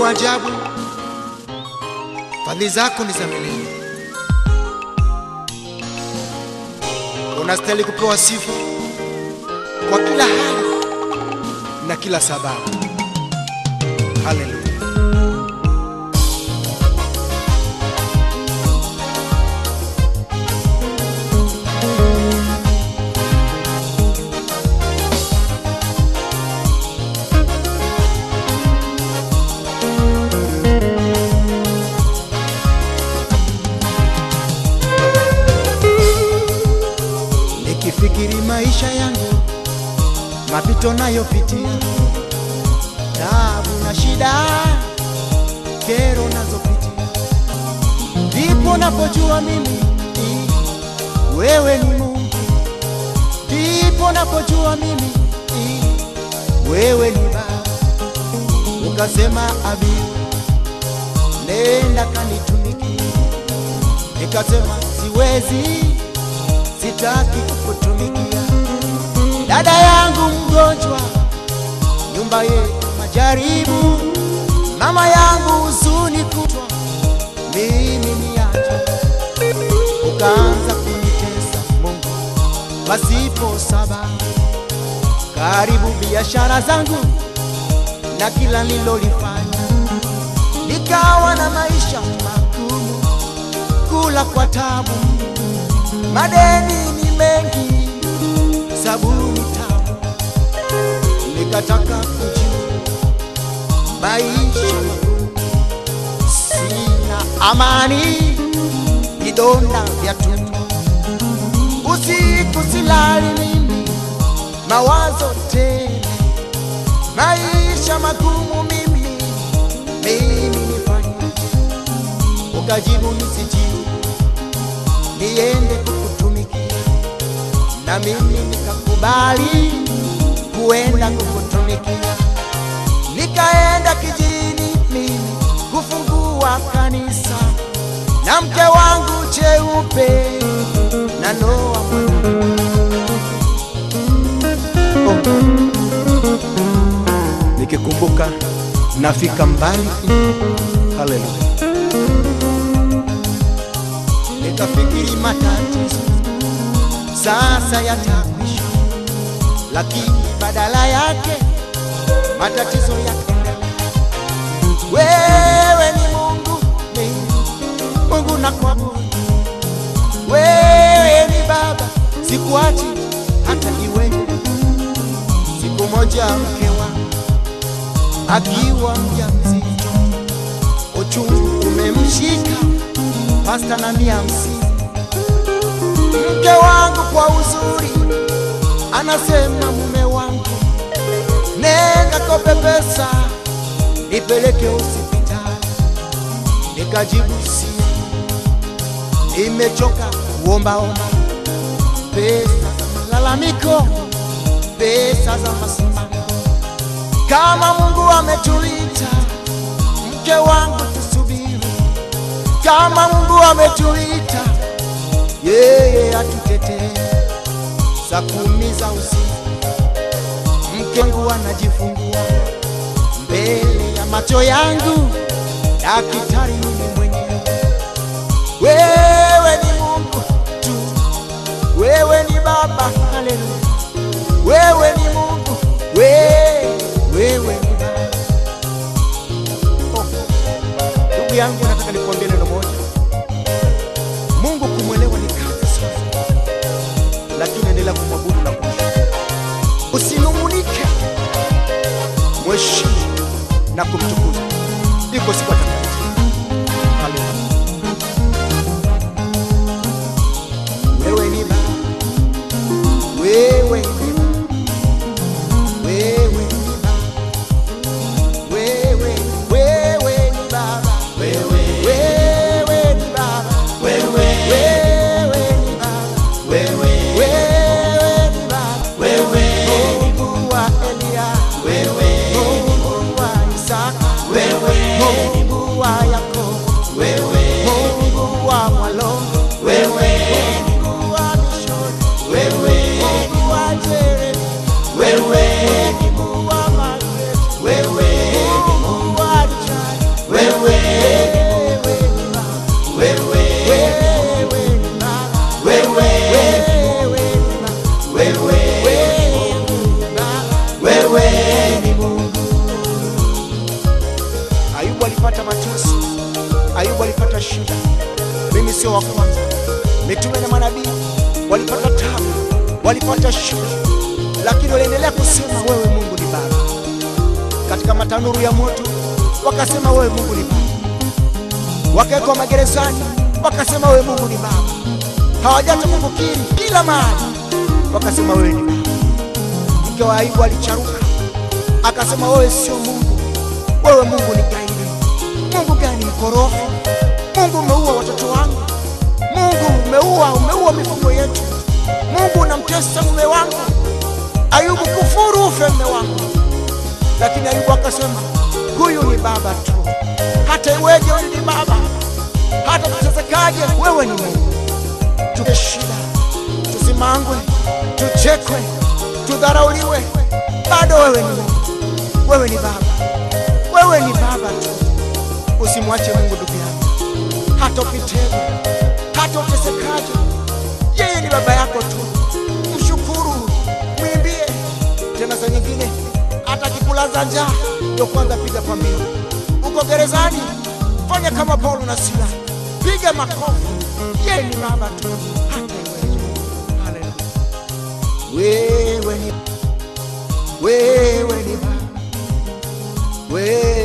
wa ajabu, fadhili zako ni za milele. Unastahili kupewa sifa kwa kila hali na kila sababu. Haleluya. Nikifikiri maisha yangu, mapito nayopitia, taabu na shida, kero nazopitia, ndipo napojua mimi wewe ni Mungu. Ndipo napojua mimi wewe ni Baba. Ukasema Abi, nenda kanitumikie. Nikasema siwezi, sitaki kukutumikia. Dada yangu mgonjwa, nyumba yetu majaribu, mama yangu huzuni kutwa, mimi niache. Ukaanza kunitesa Mungu pasipo sababu, karibu biashara zangu na kila nilolifanya, nikawa na maisha magumu, kula kwa tabu, madeni ni mengi, sabuni tamu. Nikataka kujua maisha magumu, sina amani, vidonda vya tumbo, usiku silali mimi, mawazo tele, maisha magumu mimi nifanyaje? Ukajibu nisijibu, niende kukutumikia. Na mimi nikakubali kuenda kukutumikia. Nikaenda kijini mimi kufungua kanisa, na mke wangu cheupe na Noa mwana. Nikikumbuka nafika mbali. Haleluya. Nikafikiri matatizo sasa yatakwisha, lakini badala yake matatizo yakaendelea. Wewe ni Mungu, Mungu nakuabudu. Wewe ni Baba, sikuachi hata iweje. Siku moja mke wangu akiwa mjamzito, uchungu umemshika pasta na 150. Mke wangu kwa uzuri anasema, mume wangu nenda kope pesa nipeleke hospitali. Nikajibu si, nimechoka kuomba pesa za malalamiko, pesa za masimamo. Kama Mungu ametuita, mke wangu tusubiri. Kama Mungu ametuita, yeye atutetee. Saa 10 za usiku mke wangu anajifungua mbele ya macho yangu, daktari mimi mwenyewe. Wewe ni Mungu tu, wewe ni Baba. Haleluya. Wewe ni Mungu, wewe ni Baba. Ndugu yangu, nataka nikuambie neno moja. Mungu kumwelewa ni kazi sana, lakini endelea kumwabudu na kumshukuru. Usinungunike, mheshimu na kumtukuza. Iko siku atakatifu. Haleluya. Wewe ni Baba, wewe ni Baba, wewe ni Baba, wewe ni Baba, wewe ni Baba, wewe ni Baba, wewe ni Baba, wewe Mungu wa Elia, wewe Mungu wa Isaka, wewe Mungu wa Yakobo, wewe Mungu wa Malongo, wewe Mungu wa Mishoni, wewe Mungu wa Jeremi, wewe ni Mungu wa Margaret, wewe ni Mungu wa Richard, wewe ni Mungu. Ayubu alipata mateso, Ayubu alipata shida. Mimi sio wa kwanza. Mitume na manabii walipata tabu, walipata shida, lakini waliendelea kusema wewe Mungu ni Baba. Katika matanuru ya moto wakasema wewe Mungu ni Baba. Wakawekwa magerezani wakasema wewe Mungu ni Baba. Hawajata kukukiri kila mahali wakasema wewe ni Baba. Mke wa Ayubu alicharuka akasema wewe sio Mungu, wewe Mungu ni gaidi. Mungu gani mkorofi? Mungu umeua watoto wangu, Mungu umeua mifugo yetu, Mungu unamtesa mume wangu. Ayubu, kufuru ufe mume wangu. Lakini Ayubu akasema huyu ni Baba tu, hata iweje wewe ni Baba, hata tutesekaje wewe ni Mungu. Tuke shida, tusimangwe, tuchekwe, tudharauliwe, bado wewe ni Mungu. Wewe ni Baba, wewe ni Baba tu. Usimwache Mungu ndugu yangu, hata ukitegwa, hata utesekaje, yeye ni Baba yako tu. Mshukuru, mwimbie. Tena saa nyingine hata kikulaza njaa ndio kwanza piga kwa mbio. Uko gerezani, fanya kama Paulo na Sila, piga makofi. Yeye ni Baba tu, hata iweje. Haleluya. Wewe ni Baba, wewe